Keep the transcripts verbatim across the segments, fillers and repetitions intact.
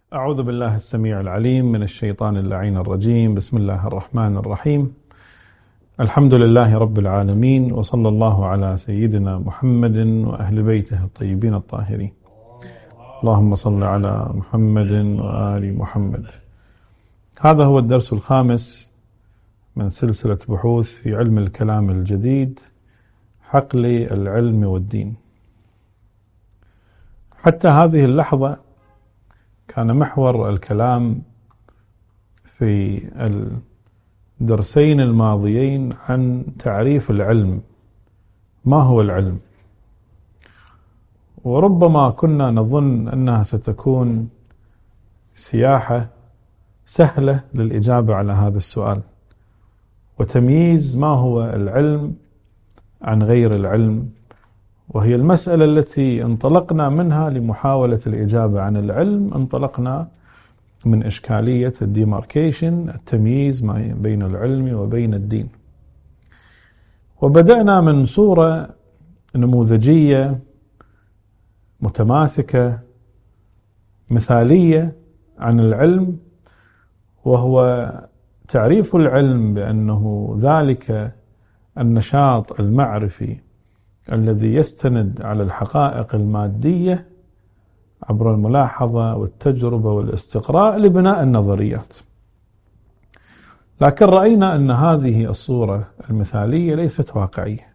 أعوذ بالله السميع العليم من الشيطان اللعين الرجيم. بسم الله الرحمن الرحيم. الحمد لله رب العالمين، وصلى الله على سيدنا محمد وأهل بيته الطيبين الطاهرين. اللهم صل على محمد وآل محمد. هذا هو الدرس الخامس من سلسلة بحوث في علم الكلام الجديد، حقل العلم والدين. حتى هذه اللحظة كان محور الكلام في الدرسين الماضيين عن تعريف العلم، ما هو العلم؟ وربما كنا نظن أنها ستكون سياحة سهلة للإجابة على هذا السؤال، وتمييز ما هو العلم عن غير العلم، وهي المسألة التي انطلقنا منها لمحاولة الإجابة عن العلم. انطلقنا من إشكالية الديماركيشن، التمييز ما بين العلم وبين الدين، وبدأنا من صورة نموذجية متماسكة مثالية عن العلم، وهو تعريف العلم بأنه ذلك النشاط المعرفي الذي يستند على الحقائق المادية عبر الملاحظة والتجربة والاستقراء لبناء النظريات. لكن رأينا أن هذه الصورة المثالية ليست واقعية،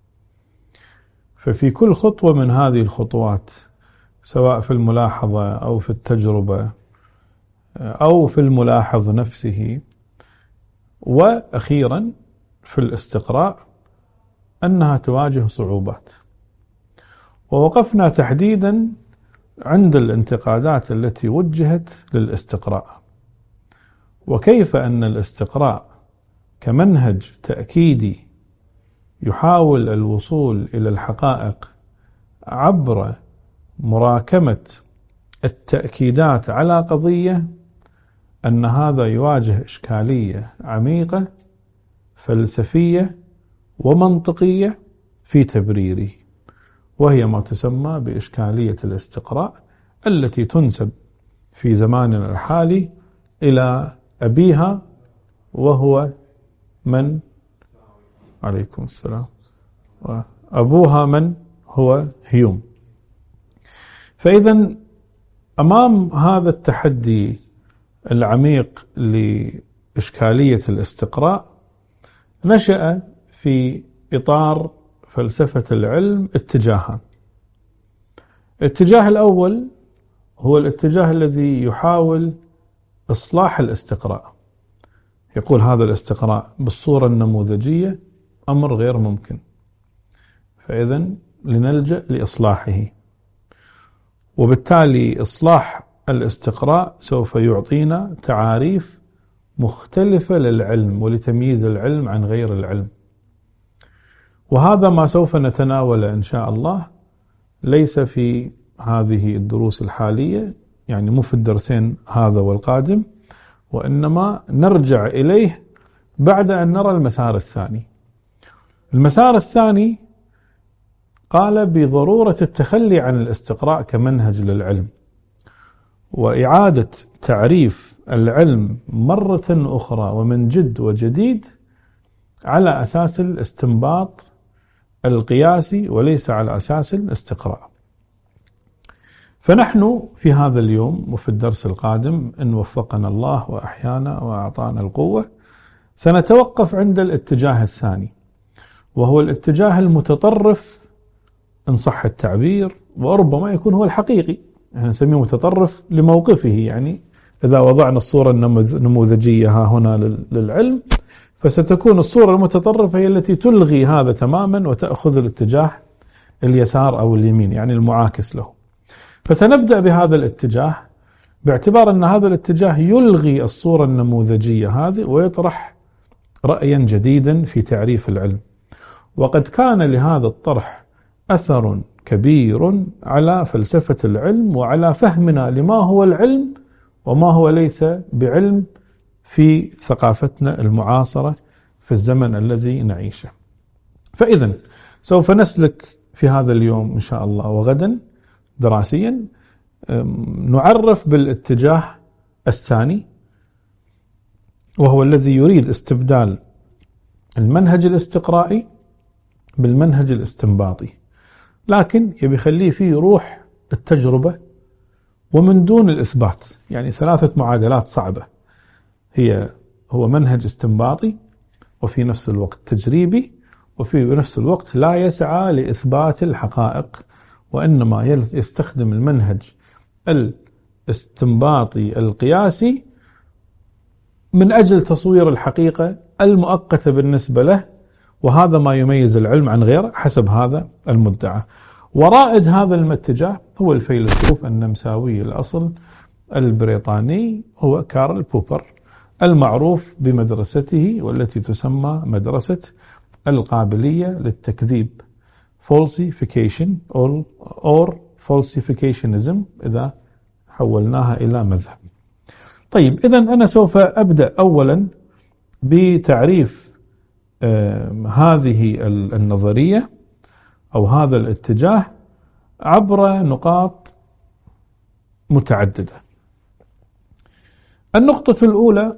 ففي كل خطوة من هذه الخطوات، سواء في الملاحظة أو في التجربة أو في الملاحظ نفسه، وأخيرا في الاستقراء، أنها تواجه صعوبات. ووقفنا تحديدا عند الانتقادات التي وجهت للاستقراء، وكيف أن الاستقراء كمنهج تأكيدي يحاول الوصول إلى الحقائق عبر مراكمة التأكيدات على قضية، أن هذا يواجه إشكالية عميقة فلسفية ومنطقية في تبريره، وهي ما تسمى بإشكالية الاستقراء، التي تنسب في زماننا الحالي إلى أبيها، وهو من؟ عليكم السلام. وأبوها من؟ هو هيوم. فإذا أمام هذا التحدي العميق لإشكالية الاستقراء، نشأ في إطار فلسفة العلم اتجاهان. الاتجاه الأول هو الاتجاه الذي يحاول إصلاح الاستقراء، يقول هذا الاستقراء بالصورة النموذجية أمر غير ممكن، فإذا لنلجأ لإصلاحه، وبالتالي إصلاح الاستقراء سوف يعطينا تعاريف مختلفة للعلم ولتمييز العلم عن غير العلم. وهذا ما سوف نتناوله إن شاء الله، ليس في هذه الدروس الحالية، يعني مو في الدرسين هذا والقادم، وإنما نرجع إليه بعد أن نرى المسار الثاني. المسار الثاني قال بضرورة التخلي عن الاستقراء كمنهج للعلم، وإعادة تعريف العلم مرة أخرى ومن جد وجديد على أساس الاستنباط القياسي وليس على أساس الاستقراء. فنحن في هذا اليوم وفي الدرس القادم إن وفقنا الله وأحيانا وأعطانا القوة، سنتوقف عند الاتجاه الثاني، وهو الاتجاه المتطرف إن صح التعبير، وربما يكون هو الحقيقي، يعني نسميه متطرف لموقفه. يعني إذا وضعنا الصورة النموذجية ها هنا للعلم، فستكون الصورة المتطرفة هي التي تلغي هذا تماما وتأخذ الاتجاه اليسار أو اليمين، يعني المعاكس له. فسنبدأ بهذا الاتجاه باعتبار أن هذا الاتجاه يلغي الصورة النموذجية هذه ويطرح رأيا جديدا في تعريف العلم. وقد كان لهذا الطرح أثر كبير على فلسفة العلم وعلى فهمنا لما هو العلم وما هو ليس بعلم في ثقافتنا المعاصرة في الزمن الذي نعيشه. فإذا سوف نسلك في هذا اليوم إن شاء الله وغدا دراسيا نعرف بالاتجاه الثاني، وهو الذي يريد استبدال المنهج الاستقرائي بالمنهج الاستنباطي، لكن يبي يخليه فيه روح التجربة ومن دون الإثبات. يعني ثلاثة معادلات صعبة، هي هو منهج استنباطي وفي نفس الوقت تجريبي وفي نفس الوقت لا يسعى لإثبات الحقائق، وإنما يستخدم المنهج الاستنباطي القياسي من أجل تصوير الحقيقة المؤقتة بالنسبة له، وهذا ما يميز العلم عن غيره حسب هذا المدعى. ورائد هذا الاتجاه هو الفيلسوف النمساوي الأصل البريطاني، هو كارل بوبر، المعروف بمدرسته والتي تسمى مدرسة القابلية للتكذيب، falsification or, or falsificationism إذا حولناها إلى مذهب. طيب، إذن أنا سوف أبدأ أولا بتعريف آه هذه النظرية أو هذا الاتجاه عبر نقاط متعددة. النقطة الأولى: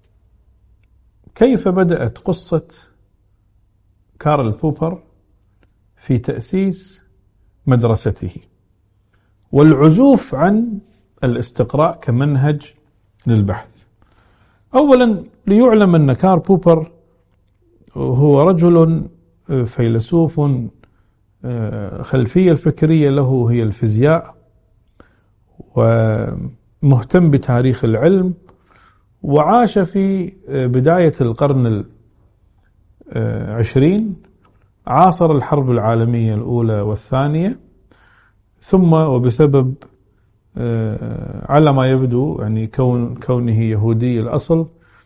كيف بدأت قصة كارل بوبر في تأسيس مدرسته والعزوف عن الاستقراء كمنهج للبحث. أولا، ليعلم أن كارل بوبر هو رجل فيلسوف خلفية الفكرية له هي الفيزياء، ومهتم بتاريخ العلم، وعاش في بداية القرن العشرين، عاصر الحرب العالمية الأولى والثانية، ثم وبسبب على ما يبدو يعني كون كونه يهودي الأصل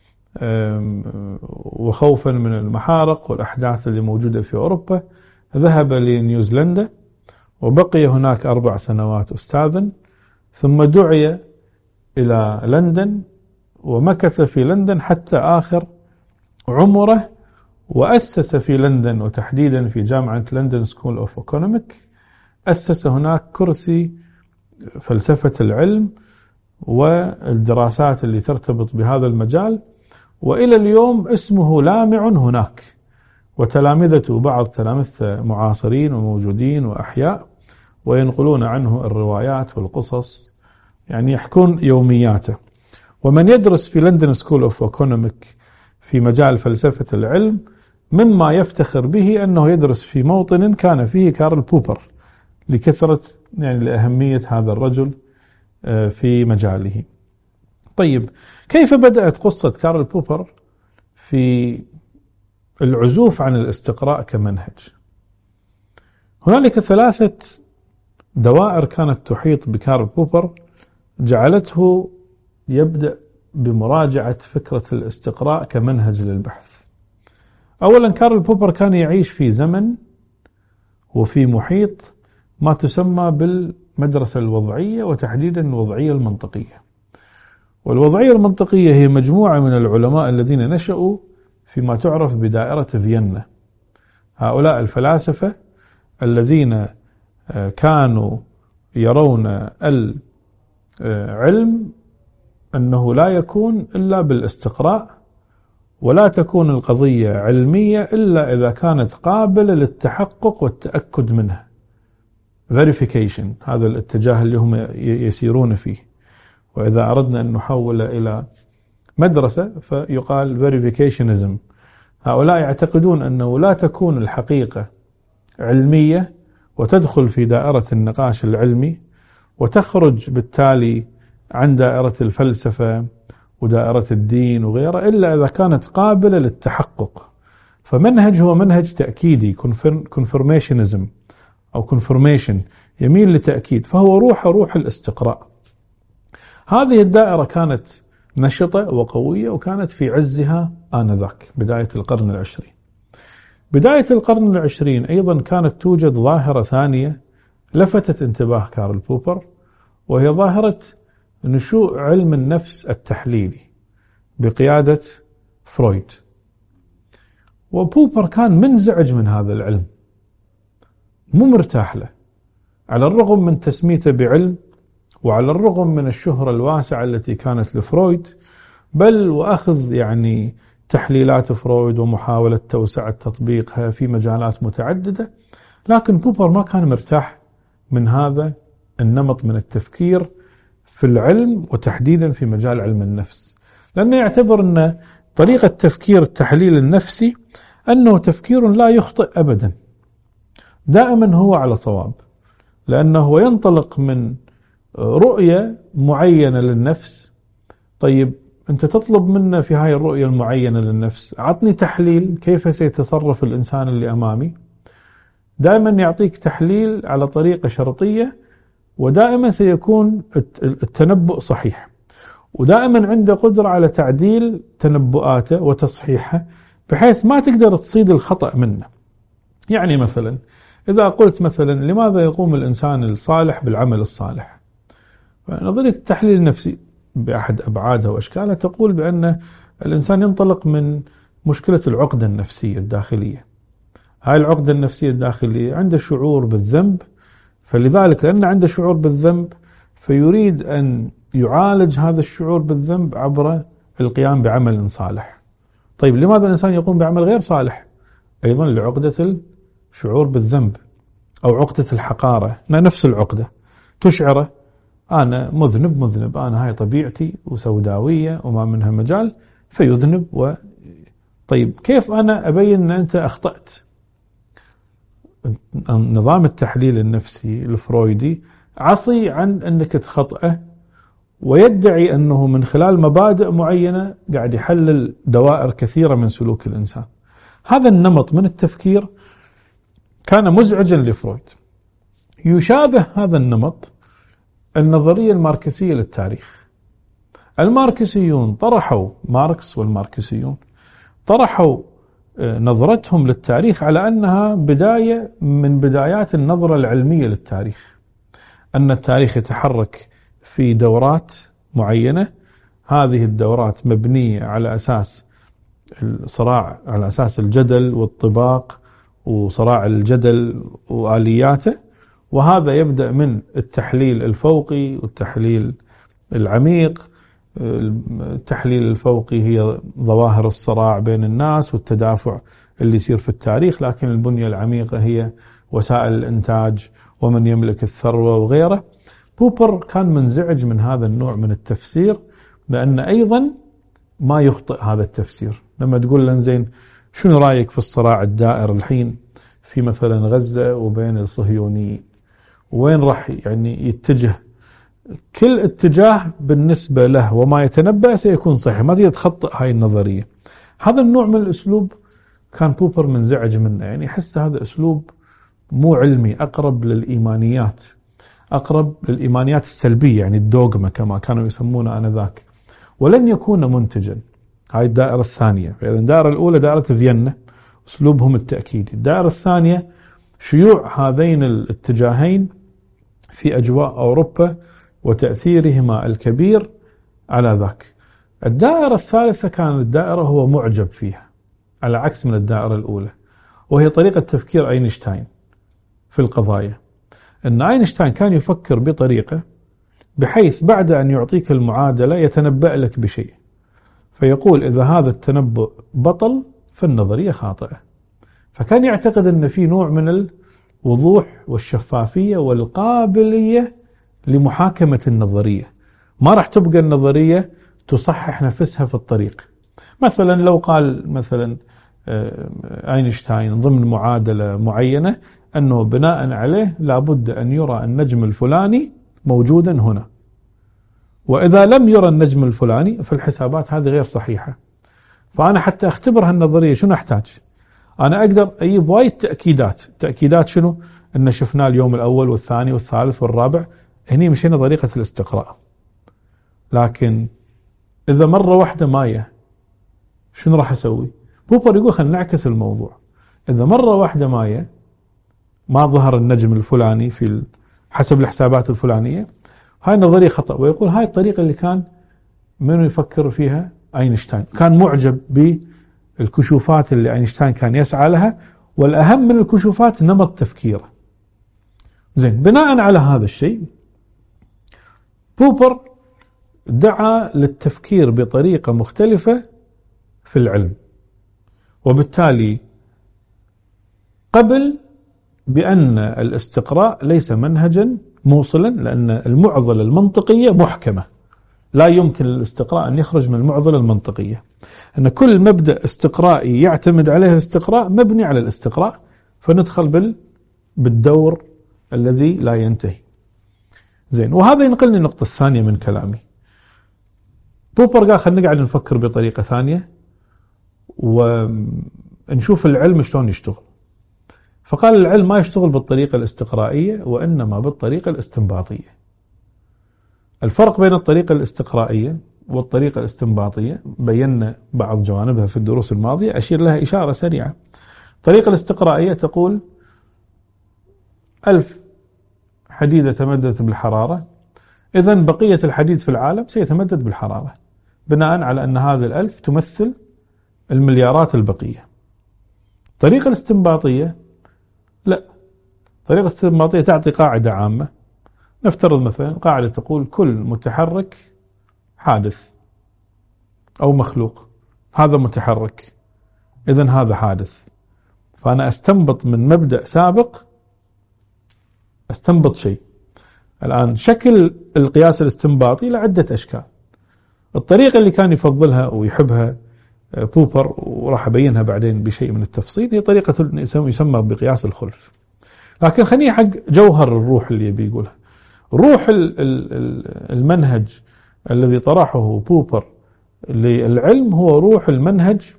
وخوفا من المحارق والأحداث اللي موجودة في أوروبا، ذهب لنيوزيلندا وبقي هناك أربع سنوات أستاذا، ثم دعي إلى لندن ومكث في لندن حتى آخر عمره، وأسس في لندن وتحديدا في جامعة لندن سكول أوف إيكونوميك، أسس هناك كرسي فلسفة العلم والدراسات اللي ترتبط بهذا المجال، وإلى اليوم اسمه لامع هناك، وتلامذته بعض تلامذته معاصرين وموجودين وأحياء، وينقلون عنه الروايات والقصص، يعني يحكون يومياته. ومن يدرس في لندن سكول أوف إيكونوميك في مجال فلسفة العلم مما يفتخر به أنه يدرس في موطن كان فيه كارل بوبر، لكثرة يعني لأهمية هذا الرجل في مجاله. طيب، كيف بدأت قصة كارل بوبر في العزوف عن الاستقراء كمنهج؟ هنالك ثلاثة دوائر كانت تحيط بكارل بوبر جعلته يبدأ بمراجعة فكرة الاستقراء كمنهج للبحث. أولا، كارل بوبر كان يعيش في زمن وفي محيط ما تسمى بالمدرسة الوضعية، وتحديدا الوضعية المنطقية. والوضعية المنطقية هي مجموعة من العلماء الذين نشأوا فيما تعرف بدائرة فيينا. هؤلاء الفلاسفة الذين كانوا يرون العلم أنه لا يكون إلا بالاستقراء، ولا تكون القضية علمية إلا إذا كانت قابلة للتحقق والتأكد منها. verification، هذا الاتجاه اللي هم يسيرون فيه. وإذا أردنا أن نحول إلى مدرسة فيقال verificationism. هؤلاء يعتقدون أنه لا تكون الحقيقة علمية وتدخل في دائرة النقاش العلمي وتخرج بالتالي عن دائرة الفلسفة ودائرة الدين وغيرها إلا إذا كانت قابلة للتحقق. فمنهج هو منهج تأكيدي، confirmationism أو confirmation، يميل لتأكيد، فهو روح روح الاستقراء. هذه الدائرة كانت نشطة وقوية وكانت في عزها آنذاك بداية القرن العشرين. بداية القرن العشرين أيضا كانت توجد ظاهرة ثانية لفتت انتباه كارل بوبر، وهي ظاهرة نشوء علم النفس التحليلي بقيادة فرويد. وبوبر كان منزعج من هذا العلم، مو مرتاح له، على الرغم من تسميته بعلم وعلى الرغم من الشهرة الواسعة التي كانت لفرويد، بل وأخذ يعني تحليلات فرويد ومحاولة توسعة تطبيقها في مجالات متعددة، لكن بوبر ما كان مرتاح من هذا النمط من التفكير في العلم، وتحديدا في مجال علم النفس، لأنه يعتبر أن طريقة تفكير التحليل النفسي أنه تفكير لا يخطئ أبدا، دائما هو على صواب، لأنه هو ينطلق من رؤية معينة للنفس. طيب أنت تطلب منا في هاي الرؤية المعينة للنفس عطني تحليل كيف سيتصرف الإنسان اللي أمامي، دائما يعطيك تحليل على طريقة شرطية، ودائما سيكون التنبؤ صحيح، ودائما عنده قدرة على تعديل تنبؤاته وتصحيحه بحيث ما تقدر تصيد الخطأ منه. يعني مثلا إذا قلت مثلا لماذا يقوم الإنسان الصالح بالعمل الصالح، نظرية التحليل النفسي بأحد أبعادها وأشكالها تقول بأن الإنسان ينطلق من مشكلة العقدة النفسية الداخلية. هاي العقدة النفسية الداخلية عنده شعور بالذنب، فلذلك لأن عنده شعور بالذنب فيريد أن يعالج هذا الشعور بالذنب عبر القيام بعمل صالح. طيب لماذا الإنسان يقوم بعمل غير صالح؟ أيضا لعقدة الشعور بالذنب أو عقدة الحقارة، نفس العقدة تشعره أنا مذنب مذنب أنا هاي طبيعتي وسوداوية وما منها مجال، فيذنب. و طيب كيف أنا أبين أن أنت أخطأت؟ نظام التحليل النفسي الفرويدي عصي عن أنك تخطئه، ويدعي أنه من خلال مبادئ معينة قاعد يحلل دوائر كثيرة من سلوك الإنسان. هذا النمط من التفكير كان مزعجا لفرويد. يشابه هذا النمط النظرية الماركسية للتاريخ. الماركسيون طرحوا ماركس والماركسيون طرحوا نظرتهم للتاريخ على أنها بداية من بدايات النظرة العلمية للتاريخ، أن التاريخ يتحرك في دورات معينة، هذه الدورات مبنية على أساس الصراع، على أساس الجدل والطباق وصراع الجدل وآلياته، وهذا يبدأ من التحليل الفوقي والتحليل العميق. التحليل الفوقي هي ظواهر الصراع بين الناس والتدافع اللي يصير في التاريخ، لكن البنية العميقة هي وسائل الإنتاج ومن يملك الثروة وغيره. بوبر كان منزعج من هذا النوع من التفسير، لأن أيضا ما يخطئ هذا التفسير. لما تقول لن زين شنو رأيك في الصراع الدائر الحين في مثلا غزة وبين الصهيونيين، وين راح يعني يتجه؟ كل اتجاه بالنسبة له وما يتنبأ سيكون صحيح، ما تقدر تخطئ هاي النظرية. هذا النوع من الأسلوب كان بوبر منزعج منه، يعني يحس هذا أسلوب مو علمي، أقرب للإيمانيات، أقرب للإيمانيات السلبية، يعني الدوغما كما كانوا يسمونه آنذاك، ولن يكون منتجا. هاي الدائرة الثانية. فإذا الدائرة الأولى دائرة فيينا أسلوبهم التأكيدي، الدائرة الثانية شيوع هذين الاتجاهين في أجواء أوروبا وتأثيرهما الكبير على ذاك. الدائرة الثالثة كانت الدائرة هو معجب فيها، على عكس من الدائرة الأولى، وهي طريقة تفكير أينشتاين في القضايا. أن أينشتاين كان يفكر بطريقة بحيث بعد أن يعطيك المعادلة يتنبأ لك بشيء، فيقول إذا هذا التنبؤ بطل فالنظرية خاطئة. فكان يعتقد أن في نوع من الوضوح والشفافية والقابلية لمحاكمة النظرية، ما راح تبقى النظرية تصحح نفسها في الطريق. مثلا لو قال مثلا أينشتاين ضمن معادلة معينة أنه بناء عليه لابد أن يرى النجم الفلاني موجودا هنا، وإذا لم يرى النجم الفلاني فالحسابات هذه غير صحيحة. فأنا حتى أختبر هالنظرية شنو أحتاج؟ أنا أقدر أجيب وايد تأكيدات. تأكيدات شنو؟ أن شفناه اليوم الأول والثاني والثالث والرابع، هني مشينا طريقة الاستقراء. لكن إذا مرة واحدة ماية شنو راح أسوي؟ بوبر يقول خلينا نعكس الموضوع. إذا مرة واحدة ماية ما ظهر النجم الفلاني في حسب الحسابات الفلانية، هاي النظرية خطأ. ويقول هاي الطريقة اللي كان منو يفكر فيها أينشتاين، كان معجب بالكشوفات اللي أينشتاين كان يسعى لها، والأهم من الكشوفات نمط تفكيره. زين، بناء على هذا الشيء بوبر دعا للتفكير بطريقة مختلفة في العلم، وبالتالي قبل بأن الاستقراء ليس منهجا موصلا، لأن المعضلة المنطقية محكمة، لا يمكن للاستقراء أن يخرج من المعضلة المنطقية، أن كل مبدأ استقرائي يعتمد عليه الاستقراء مبني على الاستقراء، فندخل بال بالدور الذي لا ينتهي. زين، وهذا ينقلني النقطة الثانية من كلامي. بوبر قال خلينا نقعد نفكر بطريقة ثانية ونشوف العلم شلون يشتغل. فقال العلم ما يشتغل بالطريقة الاستقرائية وإنما بالطريقة الاستنباطية. الفرق بين الطريقة الاستقرائية والطريقة الاستنباطية بينا بعض جوانبها في الدروس الماضية، أشير لها إشارة سريعة. الطريقة الاستقرائية تقول ألف حديدة تمددت بالحرارة، إذن بقية الحديد في العالم سيتمدد بالحرارة، بناء على أن هذه الألف تمثل المليارات البقية. الطريقة الاستنباطية لا، الطريقة الاستنباطية تعطي قاعدة عامة. نفترض مثلا قاعدة تقول كل متحرك حادث أو مخلوق، هذا متحرك إذن هذا حادث، فأنا أستنبط من مبدأ سابق، أستنبط شيء. الآن شكل القياس الاستنباطي لعدة أشكال. الطريقة اللي كان يفضلها ويحبها بوبر وراح أبينها بعدين بشيء من التفصيل هي طريقة يسمى بقياس الخلف. لكن خليني حق جوهر الروح اللي يبي يقولها. روح المنهج الذي طرحه بوبر للعلم هو روح المنهج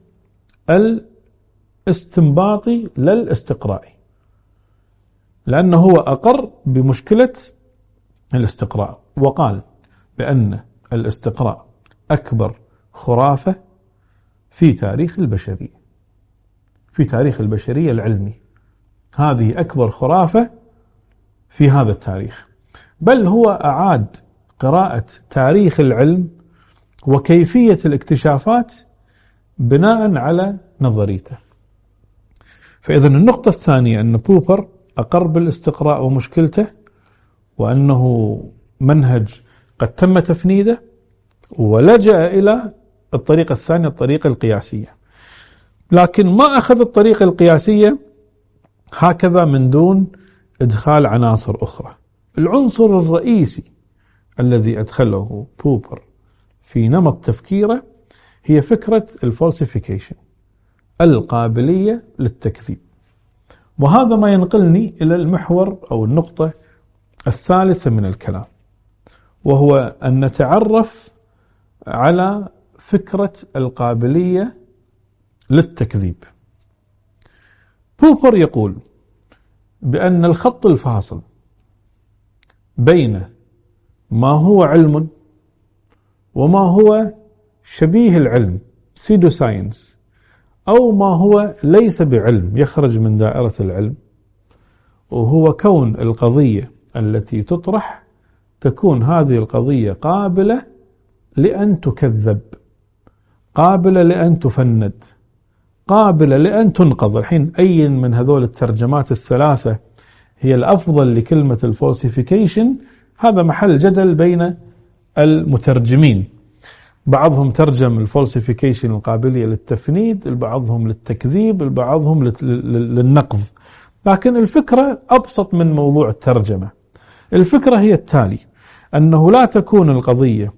الاستنباطي للاستقرائي، لأنه هو أقر بمشكلة الاستقراء، وقال بأن الاستقراء أكبر خرافة في تاريخ البشرية، في تاريخ البشرية العلمي، هذه أكبر خرافة في هذا التاريخ. بل هو أعاد قراءة تاريخ العلم وكيفية الاكتشافات بناء على نظريته. فإذا النقطة الثانية أن بوبر أقر بالاستقراء ومشكلته، وأنه منهج قد تم تفنيده، ولجأ إلى الطريقة الثانية الطريقة القياسية. لكن ما أخذ الطريقة القياسية هكذا من دون إدخال عناصر أخرى. العنصر الرئيسي الذي أدخله بوبر في نمط تفكيره هي فكرة الفالسيفيكيشن، القابلية للتكذيب. وهذا ما ينقلني إلى المحور أو النقطة الثالثة من الكلام، وهو أن نتعرف على فكرة القابلية للتكذيب. بوبر يقول بأن الخط الفاصل بين ما هو علم وما هو شبيه العلم سيدو ساينس، أو ما هو ليس بعلم يخرج من دائرة العلم، وهو كون القضية التي تطرح تكون هذه القضية قابلة لأن تكذب، قابلة لأن تفند، قابلة لأن تنقض. الحين أي من هذول الترجمات الثلاثة هي الأفضل لكلمة الفالسيفيكيشن هذا محل جدل بين المترجمين. بعضهم ترجم الفالسيفيكيشن القابلية للتفنيد، بعضهم للتكذيب، بعضهم للنقض. لكن الفكرة أبسط من موضوع الترجمة. الفكرة هي التالي: أنه لا تكون القضية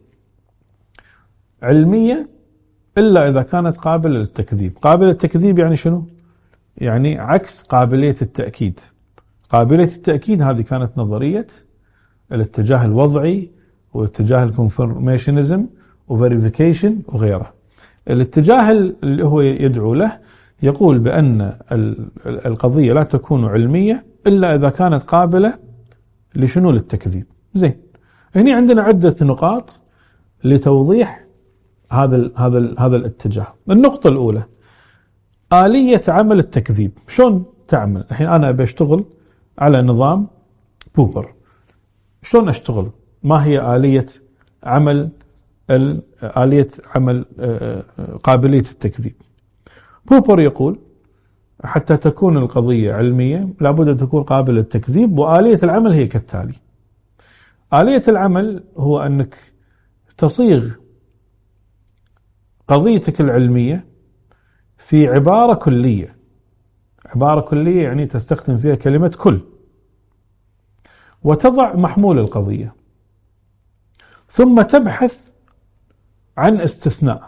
علمية إلا إذا كانت قابلة للتكذيب. قابلة للتكذيب يعني شنو؟ يعني عكس قابلية التأكيد. قابلية التأكيد هذه كانت نظرية الاتجاه الوضعي واتجاه الكونفرميشنزم وفيريفيكيشن وغيره. الاتجاه اللي هو يدعو له يقول بأن القضية لا تكون علمية إلا إذا كانت قابلة لشنو؟ للتكذيب. زين، هنا عندنا عدة نقاط لتوضيح هذا ال هذا ال هذا الاتجاه. النقطة الأولى آلية عمل التكذيب. شلون تعمل؟ الحين أنا بشتغل على نظام بوبر، شلون أشتغل؟ ما هي آلية عمل آلية عمل قابلية التكذيب؟ بوبر يقول حتى تكون القضية علمية لابد أن تكون قابلة للتكذيب، وآلية العمل هي كالتالي: آلية العمل هو أنك تصيغ قضيتك العلمية في عبارة كلية. عبارة كلية يعني تستخدم فيها كلمة كل، وتضع محمول القضية، ثم تبحث عن استثناء.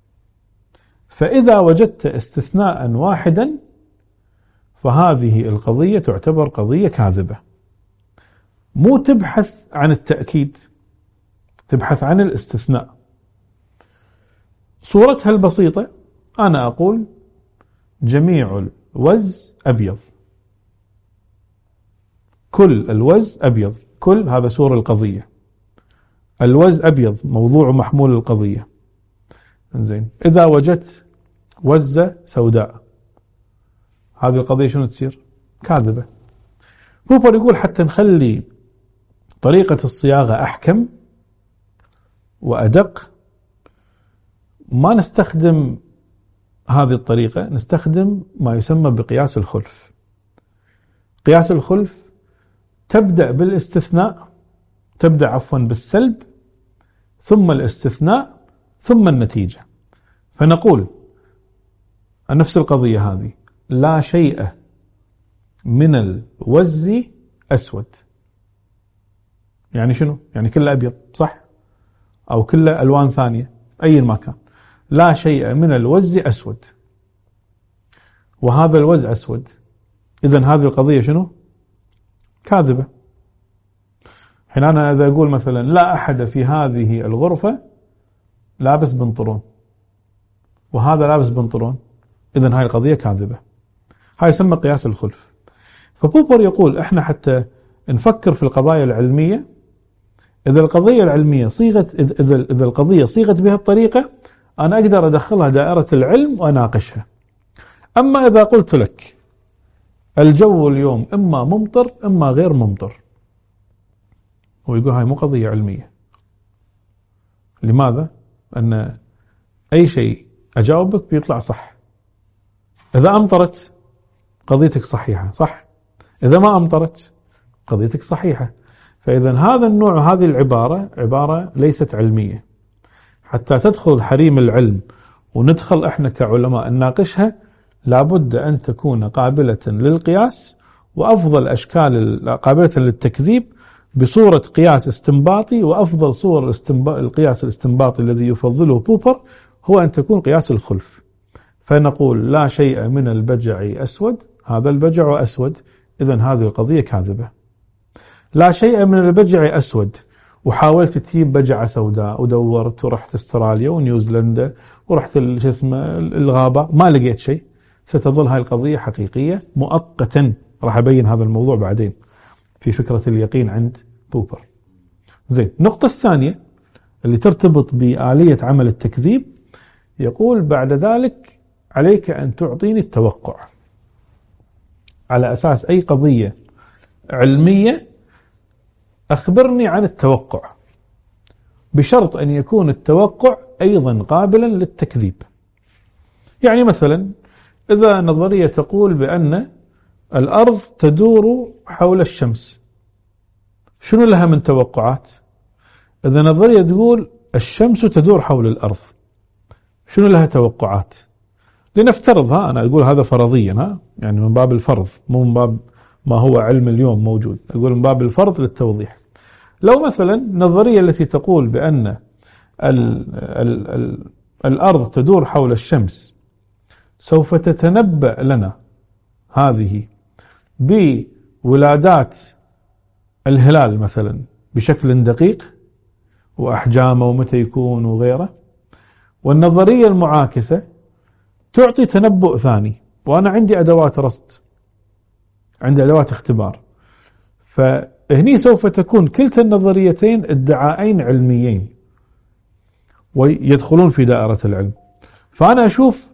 فإذا وجدت استثناء واحدا فهذه القضية تعتبر قضية كاذبة. مو تبحث عن التأكيد، تبحث عن الاستثناء. صورتها البسيطة أنا أقول جميع الوز أبيض، كل الوز أبيض، كل هذا سور القضية، الوز أبيض موضوع محمول القضية. زين، إذا وجدت وزة سوداء هذه القضية شنو تصير؟ كاذبة. بوبر يقول حتى نخلي طريقة الصياغة أحكم وأدق ما نستخدم هذه الطريقة، نستخدم ما يسمى بقياس الخلف. قياس الخلف تبدأ بالاستثناء، تبدأ عفوا بالسلب ثم الاستثناء ثم النتيجة. فنقول نفس القضية هذه، لا شيء من الوز أسود. يعني شنو؟ يعني كله أبيض، صح؟ أو كله ألوان ثانية أي ما كان. لا شيء من الوز أسود، وهذا الوز أسود، إذن هذه القضية شنو؟ كاذبة. حين أنا إذا أقول مثلا لا أحد في هذه الغرفة لابس بنطلون، وهذا لابس بنطلون، إذن هاي القضية كاذبة. هاي يسمى قياس الخلف. فبوبر يقول إحنا حتى نفكر في القضايا العلمية، إذا القضية العلمية صيغت، إذا إذا القضية صيغت بها الطريقة أنا أقدر أدخلها دائرة العلم وأناقشها. أما إذا قلت لك الجو اليوم إما ممطر إما غير ممطر، هو يقول هاي مو قضية علمية. لماذا؟ أن أي شيء أجاوبك بيطلع صح. إذا أمطرت قضيتك صحيحة، صح؟ إذا ما أمطرت قضيتك صحيحة. فإذا هذا النوع، هذه العبارة عبارة ليست علمية. حتى تدخل حريم العلم وندخل احنا كعلماء نناقشها لابد أن تكون قابلة للقياس، وأفضل أشكال قابلة للتكذيب بصورة قياس استنباطي. وأفضل صور القياس الاستنباطي الذي يفضله بوبر هو أن تكون قياس الخلف. فنقول لا شيء من البجع أسود، هذا البجع أسود، إذن هذه القضية كاذبة. لا شيء من البجع أسود، وحاولت تجيب بجعة سوداء ودورت ورحت استراليا ونيوزيلندا ورحت شو اسمه الغابة ما لقيت شيء، ستظل هاي القضية حقيقية مؤقتا. راح أبين هذا الموضوع بعدين في فكرة اليقين عند بوبر. زين، النقطة الثانية اللي ترتبط بآلية عمل التكذيب، يقول بعد ذلك عليك أن تعطيني التوقع. على أساس أي قضية علمية أخبرني عن التوقع، بشرط أن يكون التوقع أيضا قابلا للتكذيب. يعني مثلا إذا نظرية تقول بأن الأرض تدور حول الشمس، شنو لها من توقعات؟ إذا نظرية تقول الشمس تدور حول الأرض، شنو لها توقعات؟ لنفترض، ها أنا أقول هذا فرضيا، ها يعني من باب الفرض مو من باب ما هو علم اليوم موجود، أقول من باب الفرض للتوضيح. لو مثلا النظرية التي تقول بأن ال ال ال الأرض تدور حول الشمس سوف تتنبأ لنا هذه بولادات الهلال مثلا بشكل دقيق وأحجامه ومتى يكون وغيره، والنظرية المعاكسة تعطي تنبؤ ثاني، وأنا عندي أدوات رصد، عندي أدوات اختبار. فهني سوف تكون كلتا النظريتين ادعاءين علميين ويدخلون في دائرة العلم. فأنا أشوف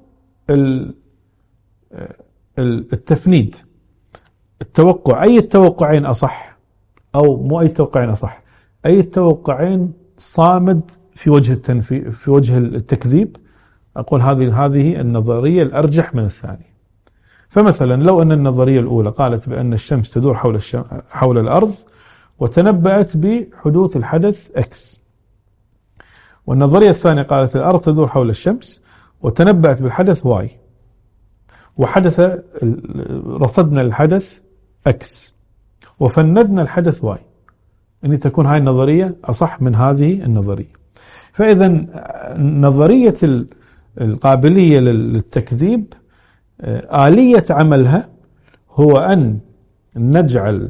التفنيد، التوقع، أي التوقعين أصح أو مو أي التوقعين أصح، أي التوقعين صامد في وجه التنفي في وجه التكذيب، أقول هذه هذه النظرية الأرجح من الثانية. فمثلا لو أن النظرية الأولى قالت بأن الشمس تدور حول الشم... حول الأرض، وتنبأت بحدوث الحدث X. والنظرية الثانية قالت الأرض تدور حول الشمس وتنبأت بالحدث Y، وحدث رصدنا الحدث X وفندنا الحدث Y، أن تكون هاي النظرية أصح من هذه النظرية. فإذا نظرية القابلية للتكذيب آلية عملها هو أن نجعل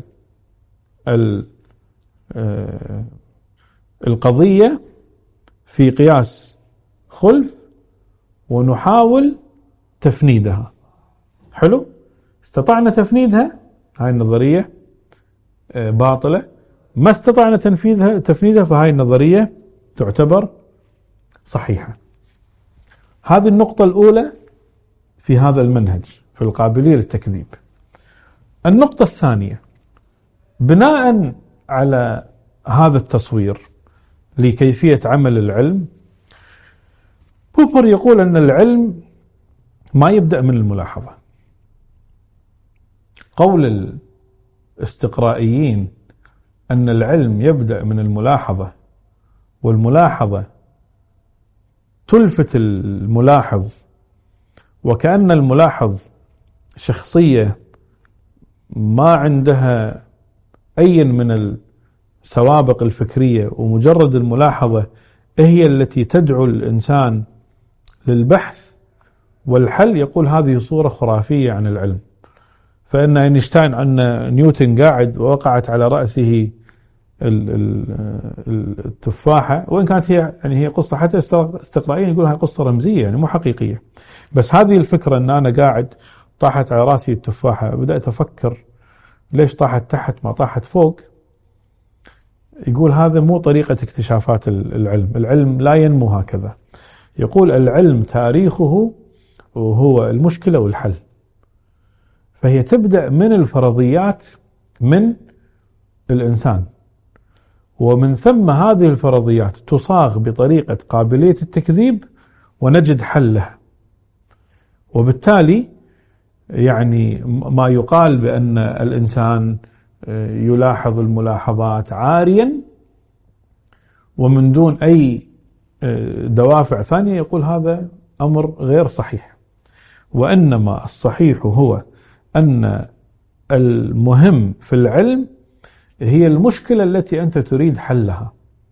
القضية في قياس خلف ونحاول تفنيدها. حلو، استطعنا تفنيدها، هاي النظرية باطلة. ما استطعنا تنفيذها تفنيدها فهاي النظرية تعتبر صحيحة. هذه النقطة الأولى في هذا المنهج في القابلية للتكذيب. النقطة الثانية، بناء على هذا التصوير لكيفية عمل العلم، بوبر يقول أن العلم ما يبدأ من الملاحظة. قول الاستقرائيين أن العلم يبدأ من الملاحظة والملاحظة تلفت الملاحظ، وكأن الملاحظ شخصية ما عندها أي من السوابق الفكرية، ومجرد الملاحظة هي التي تدعو الإنسان للبحث والحل، يقول هذه صورة خرافية عن العلم. فإن أينشتاين أن نيوتن قاعد ووقعت على رأسه التفاحة، وإن كانت هي يعني هي قصة حتى استقرائيين يقول هاي قصة رمزية يعني مو حقيقية، بس هذه الفكرة أن أنا قاعد طاحت على رأسي التفاحة، بدأت أفكر ليش طاحت تحت ما طاحت فوق. يقول هذا مو طريقة اكتشافات العلم، العلم لا ينمو هكذا. يقول العلم تاريخه وهو المشكلة والحل. فهي تبدأ من الفرضيات من الإنسان، ومن ثم هذه الفرضيات تصاغ بطريقة قابلية التكذيب ونجد حلها. وبالتالي يعني ما يقال بأن الإنسان يلاحظ الملاحظات عاريا ومن دون أي دوافع ثانية، يقول هذا أمر غير صحيح. وإنما الصحيح هو أن المهم في العلم هي المشكلة التي أنت تريد حلها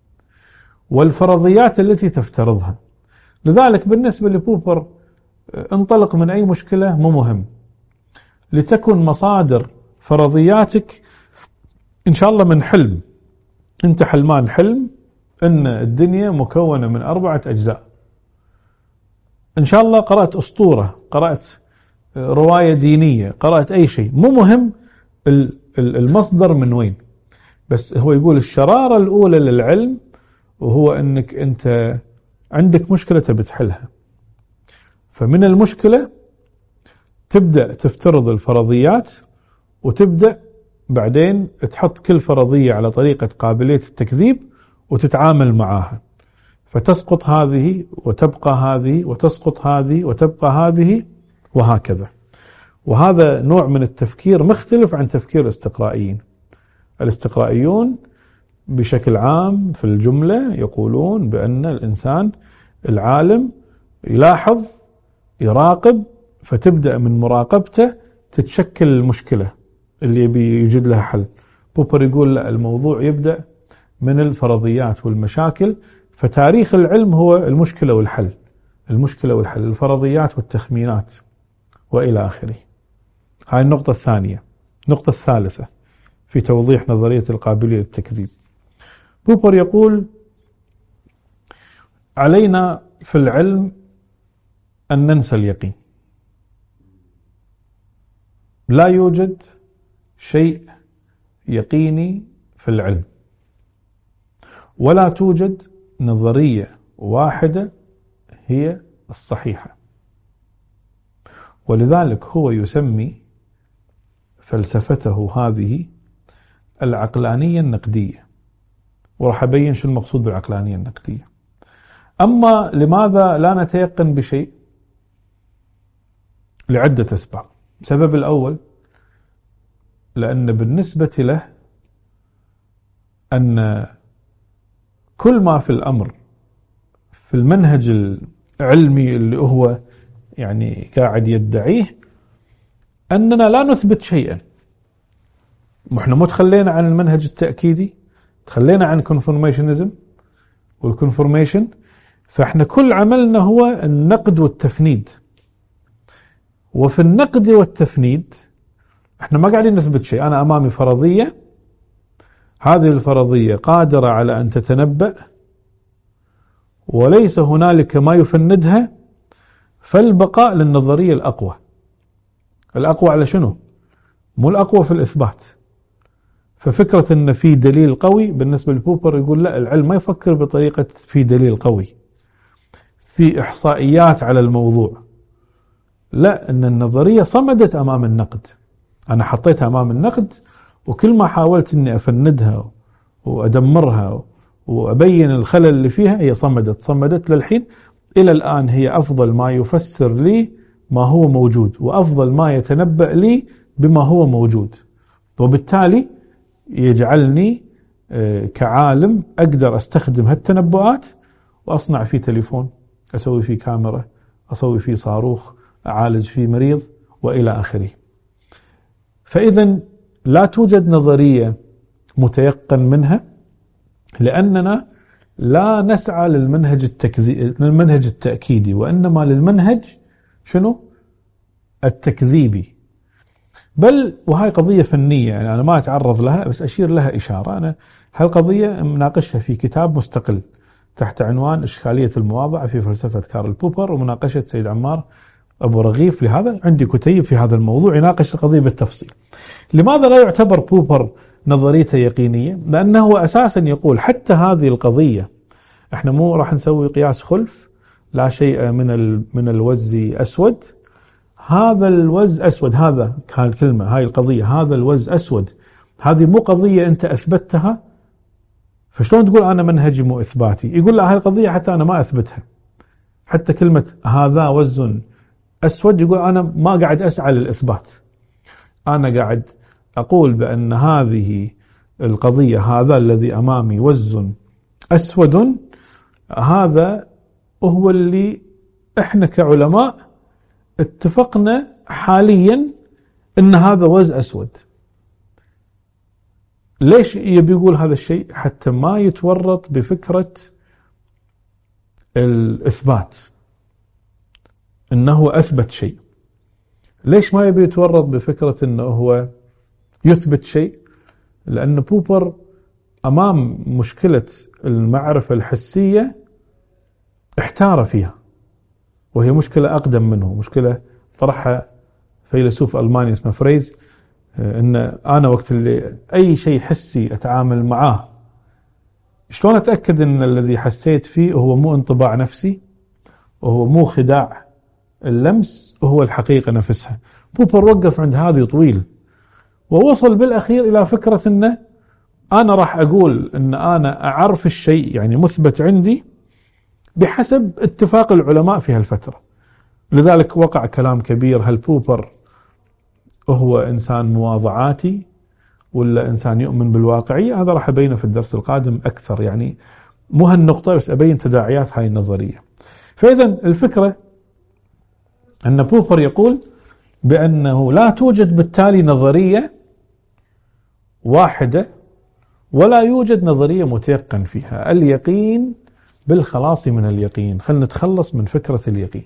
والفرضيات التي تفترضها. لذلك بالنسبة لبوبر انطلق من أي مشكلة مو مهم، لتكن مصادر فرضياتك إن شاء الله من حلم. أنت حلمان حلم أن الدنيا مكونة من أربعة أجزاء، إن شاء الله قرأت أسطورة، قرأت رواية دينية، قرأت أي شيء، مو مهم المصدر من وين. بس هو يقول الشرارة الأولى للعلم وهو أنك أنت عندك مشكلة تبي تحلها، فمن المشكلة تبدأ تفترض الفرضيات، وتبدأ بعدين تحط كل فرضية على طريقة قابلية التكذيب وتتعامل معها، فتسقط هذه وتبقى هذه وتسقط هذه وتبقى هذه وهكذا. وهذا نوع من التفكير مختلف عن تفكير الاستقرائيين. الاستقرائيون بشكل عام في الجملة يقولون بأن الإنسان العالم يلاحظ يراقب، فتبدأ من مراقبته تتشكل المشكلة اللي يبي يوجد لها حل. بوبر يقول لا، الموضوع يبدأ من الفرضيات والمشاكل، فتاريخ العلم هو المشكلة والحل، المشكلة والحل، الفرضيات والتخمينات وإلى آخره. هاي النقطة الثانية. النقطة الثالثة في توضيح نظرية القابلية للتكذيب، بوبر يقول علينا في العلم أن ننسى اليقين. لا يوجد شيء يقيني في العلم، ولا توجد نظرية واحدة هي الصحيحة. ولذلك هو يسمي فلسفته هذه العقلانية النقدية، وراح أبين شو المقصود بالعقلانية النقدية. أما لماذا لا نتيقن بشيء؟ لعدة أسباب. السبب الأول، لأن بالنسبة له أن كل ما في الأمر في المنهج العلمي اللي هو يعني قاعد يدعيه أننا لا نثبت شيئا. احنا مو تخلينا عن المنهج التأكيدي، تخلينا عن كونفورميشنزم والكونفورميشن، فاحنا كل عملنا هو النقد والتفنيد. وفي النقد والتفنيد احنا ما قاعدين نثبت شيء. أنا أمامي فرضية، هذه الفرضية قادرة على أن تتنبأ وليس هنالك ما يفندها، فالبقاء للنظرية الأقوى. الأقوى على شنو؟ مو الأقوى في الإثبات. ففكرة أن في دليل قوي بالنسبة لبوبر يقول لا، العلم ما يفكر بطريقة في دليل قوي، في إحصائيات على الموضوع. لا، أن النظرية صمدت أمام النقد. أنا حطيتها أمام النقد، وكل ما حاولت أني أفندها وأدمرها وأبين الخلل اللي فيها هي صمدت صمدت للحين. إلى الآن هي أفضل ما يفسر لي ما هو موجود، وأفضل ما يتنبأ لي بما هو موجود، وبالتالي يجعلني كعالم أقدر أستخدم هالتنبؤات وأصنع فيه تليفون، أسوي فيه كاميرا، أسوي فيه صاروخ، أعالج فيه مريض وإلى آخره. فإذا لا توجد نظرية متيقن منها، لأننا لا نسعى للمنهج التكذي... للمنهج التأكيدي، وإنما للمنهج شنو؟ التكذيبي. بل وهاي قضية فنية، يعني أنا ما أتعرض لها بس أشير لها إشارة. أنا هالقضية مناقشها في كتاب مستقل تحت عنوان إشكالية المواضعة في فلسفة كارل بوبر، ومناقشة سيد عمار أبو رغيف. لهذا عندي كتيب في هذا الموضوع يناقش القضية بالتفصيل. لماذا لا يعتبر بوبر نظريته يقينية؟ لأنه أساسا يقول حتى هذه القضية احنا مو راح نسوي قياس خلف، لا شيء من ال... من الوز أسود. هذا الوز أسود، هذا كلمة، هاي القضية هذا الوز أسود، هذه مو قضية أنت أثبتها، فشلون تقول أنا منهجي مو إثباتي؟ يقول لا، هاي القضية حتى أنا ما أثبتها. حتى كلمة هذا وز أسود يقول أنا ما قاعد أسعى للإثبات، أنا قاعد أقول بأن هذه القضية، هذا الذي أمامي وز أسود، هذا هو اللي إحنا كعلماء اتفقنا حاليا أن هذا وز أسود. ليش يبي يقول هذا الشيء؟ حتى ما يتورط بفكرة الإثبات أنه أثبت شيء. ليش ما يبي يتورط بفكرة أنه هو يثبت شيء؟ لأن بوبر أمام مشكلة المعرفة الحسية احتار فيها، وهي مشكلة أقدم منه، مشكلة طرحها فيلسوف ألماني اسمه فريز، أن أنا وقت اللي أي شيء حسي أتعامل معاه شلون أتأكد أن الذي حسيت فيه هو مو انطباع نفسي، وهو مو خداع اللمس، وهو الحقيقة نفسها. بوبر وقف عند هذه طويل، ووصل بالأخير إلى فكرة أنه أنا راح أقول أن أنا أعرف الشيء يعني مثبت عندي بحسب اتفاق العلماء في هالفترة. لذلك وقع كلام كبير، هل بوبر هو إنسان مواضعاتي ولا إنسان يؤمن بالواقعية؟ هذا راح أبينه في الدرس القادم أكثر، يعني مو هالنقطة بس أبين تداعيات هاي النظرية. فإذا الفكرة أن بوبر يقول بأنه لا توجد بالتالي نظرية واحدة، ولا يوجد نظرية متيقن فيها. اليقين بالخلاص من اليقين، خلنا نتخلص من فكرة اليقين.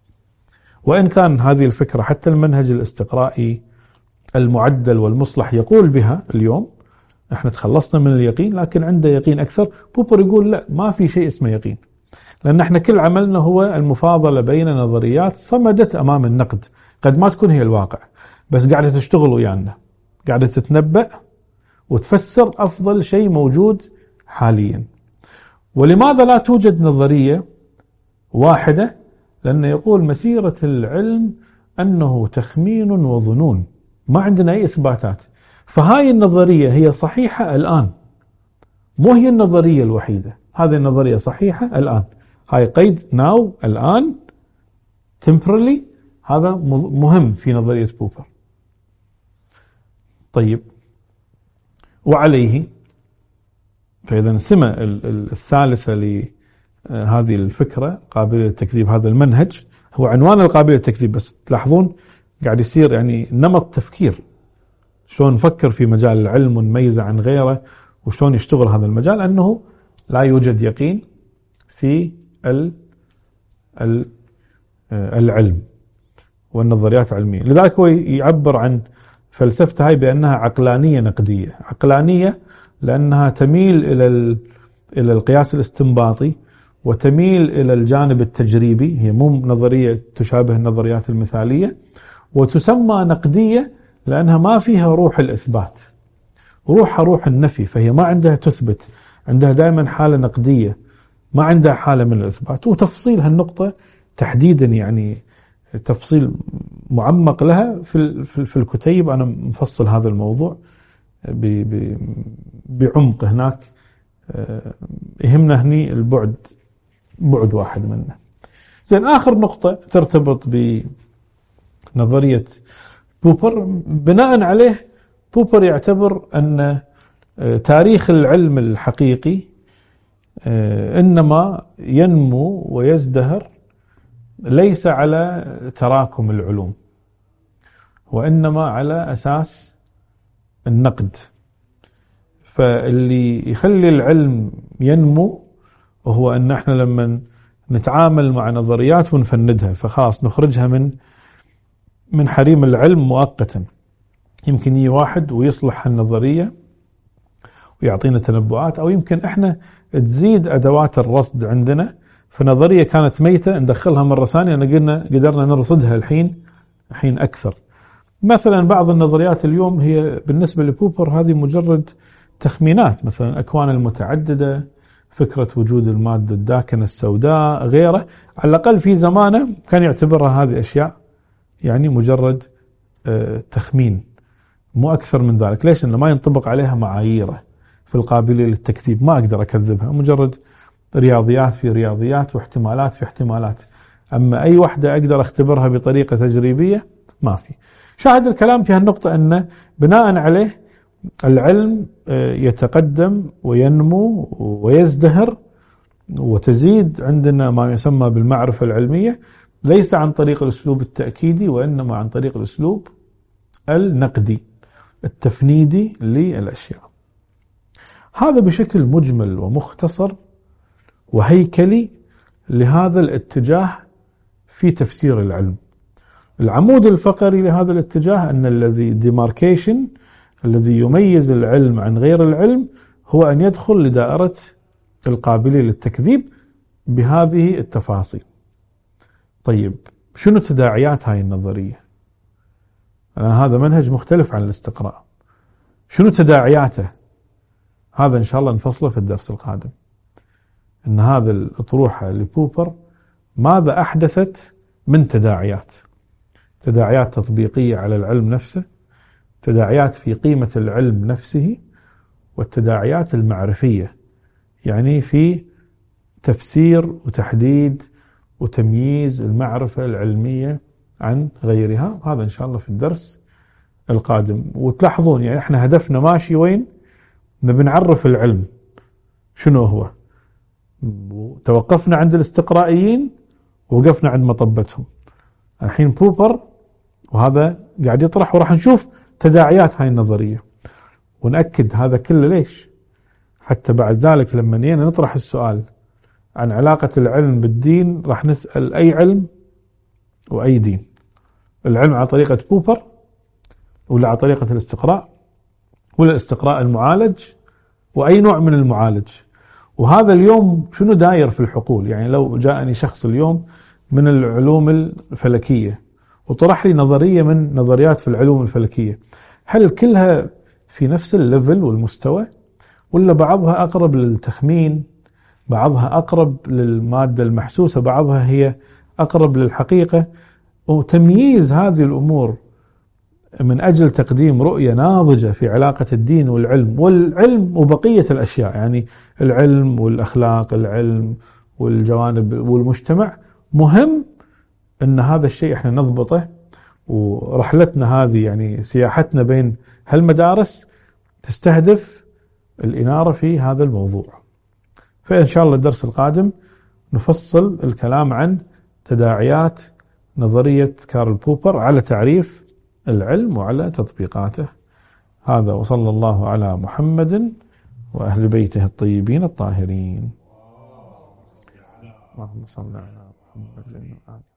وإن كان هذه الفكرة حتى المنهج الاستقرائي المعدل والمصلح يقول بها اليوم، احنا تخلصنا من اليقين، لكن عنده يقين أكثر. بوبر يقول لا، ما في شيء اسمه يقين، لأن احنا كل عملنا هو المفاضلة بين نظريات صمدت أمام النقد، قد ما تكون هي الواقع، بس قاعدة تشتغل ويانا، قاعدة تتنبأ وتفسر أفضل شيء موجود حاليا. ولماذا لا توجد نظرية واحدة؟ لأنه يقول مسيرة العلم أنه تخمين وظنون، ما عندنا أي إثباتات. فهاي النظرية هي صحيحة الآن، مو هي النظرية الوحيدة. هذه النظرية صحيحة الآن، هاي قيد now الآن temporarily، هذا مهم في نظرية بوبر. طيب، وعليه فإذا السمة الثالثة لهذه الفكرة قابلية للتكذيب، هذا المنهج هو عنوان القابلية للتكذيب، بس تلاحظون قاعد يصير يعني نمط تفكير، شلون نفكر في مجال العلم ونميزه عن غيره وشلون يشتغل هذا المجال، أنه لا يوجد يقين في العلم والنظريات العلمية. لذلك هو يعبر عن فلسفته هاي بأنها عقلانية نقدية. عقلانية لأنها تميل إلى إلى القياس الاستنباطي وتميل إلى الجانب التجريبي، هي مو نظرية تشابه النظريات المثالية. وتسمى نقدية لأنها ما فيها روح الإثبات، روحها روح النفي، فهي ما عندها تثبت، عندها دائما حالة نقدية، ما عندها حالة من الإثبات. وتفصيل هالنقطة تحديدا يعني تفصيل معمق لها في في الكتيب، أنا مفصل هذا الموضوع بعمق هناك، يهمنا هني البعد بعد واحد منه. زين، آخر نقطة ترتبط بنظرية بوبر، بناء عليه بوبر يعتبر أن تاريخ العلم الحقيقي إنما ينمو ويزدهر ليس على تراكم العلوم، وإنما على أساس النقد. فاللي يخلي العلم ينمو وهو أن احنا لما نتعامل مع نظريات ونفندها، فخلاص نخرجها من من حريم العلم مؤقتا. يمكن يجي واحد ويصلح النظرية ويعطينا تنبؤات، أو يمكن احنا تزيد أدوات الرصد عندنا، فنظرية كانت ميتة ندخلها مرة ثانية، قلنا قدرنا نرصدها الحين الحين أكثر. مثلا بعض النظريات اليوم هي بالنسبة لبوبر هذه مجرد تخمينات، مثلا أكوان المتعددة، فكرة وجود المادة الداكنة السوداء، غيره. على الأقل في زمانه كان يعتبرها هذه أشياء يعني مجرد تخمين، مو أكثر من ذلك. ليش؟ إنه ما ينطبق عليها معاييره في القابلية للتكذيب، ما أقدر أكذبها، مجرد رياضيات في رياضيات واحتمالات في احتمالات. أما أي واحدة أقدر أختبرها بطريقة تجريبية ما في. شاهد الكلام في هالنقطة أن بناء عليه العلم يتقدم وينمو ويزدهر وتزيد عندنا ما يسمى بالمعرفة العلمية، ليس عن طريق الأسلوب التأكيدي، وإنما عن طريق الأسلوب النقدي التفنيدي للأشياء. هذا بشكل مجمل ومختصر وهيكلي لهذا الاتجاه في تفسير العلم. العمود الفقري لهذا الاتجاه أن الذي ديماركيشن الذي يميز العلم عن غير العلم هو أن يدخل لدائرة القابلية للتكذيب بهذه التفاصيل. طيب، شنو تداعيات هاي النظرية؟ هذا منهج مختلف عن الاستقراء. شنو تداعياته؟ هذا إن شاء الله نفصله في الدرس القادم. إن هذا الأطروحة لبوبر ماذا أحدثت من تداعيات، تداعيات تطبيقية على العلم نفسه، تداعيات في قيمة العلم نفسه، والتداعيات المعرفية يعني في تفسير وتحديد وتمييز المعرفة العلمية عن غيرها. هذا إن شاء الله في الدرس القادم. وتلاحظون يعني احنا هدفنا ماشي وين؟ نبي نعرف العلم شنو هو. توقفنا عند الاستقرائيين ووقفنا عند مطبتهم. الحين بوبر وهذا قاعد يطرح، وراح نشوف تداعيات هاي النظرية ونأكد هذا كله. ليش؟ حتى بعد ذلك لما نينا نطرح السؤال عن علاقة العلم بالدين راح نسأل أي علم وأي دين؟ العلم على طريقة بوبر ولا على طريقة الاستقراء ولا الاستقراء المعالج وأي نوع من المعالج؟ وهذا اليوم شنو داير في الحقول؟ يعني لو جاءني شخص اليوم من العلوم الفلكية وطرح لي نظرية من نظريات في العلوم الفلكية، هل كلها في نفس الليفل والمستوى، ولا بعضها أقرب للتخمين، بعضها أقرب للمادة المحسوسة، بعضها هي أقرب للحقيقة؟ وتمييز هذه الأمور من أجل تقديم رؤية ناضجة في علاقة الدين والعلم والعلم وبقية الأشياء، يعني العلم والأخلاق، العلم والجوانب والمجتمع، مهم أن هذا الشيء احنا نضبطه. ورحلتنا هذه يعني سياحتنا بين هالمدارس تستهدف الإنارة في هذا الموضوع. فإن شاء الله الدرس القادم نفصل الكلام عن تداعيات نظرية كارل بوبر على تعريف العلم وعلى تطبيقاته. هذا، وصلى الله على محمد وأهل بيته الطيبين الطاهرين. اللهم صل على محمد.